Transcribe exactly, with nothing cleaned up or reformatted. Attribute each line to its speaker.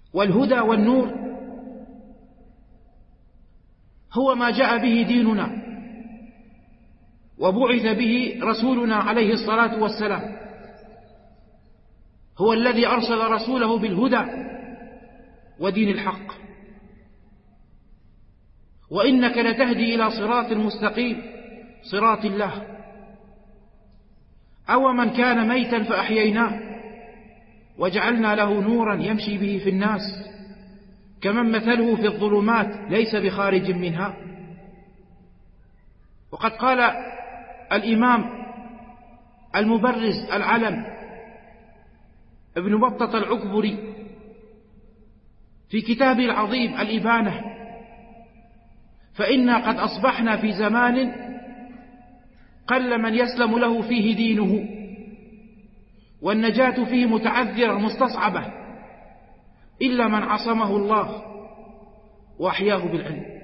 Speaker 1: والهدى والنور هو ما جاء به ديننا وبعث به رسولنا عليه الصلاة والسلام، هو الذي أرسل رسوله بالهدى ودين الحق. وإنك لتهدي إلى صراط مستقيم، صراط الله. أو من كان ميتا فأحييناه وجعلنا له نورا يمشي به في الناس كمن مثله في الظلمات ليس بخارج منها. وقد قال الإمام المبرز العلم ابن بطة العكبري في كتابه العظيم الإبانة: فإنا قد أصبحنا في زمان قل من يسلم له فيه دينه، والنجاة فيه متعذرة مستصعبة إلا من عصمه الله وأحياه بالعلم.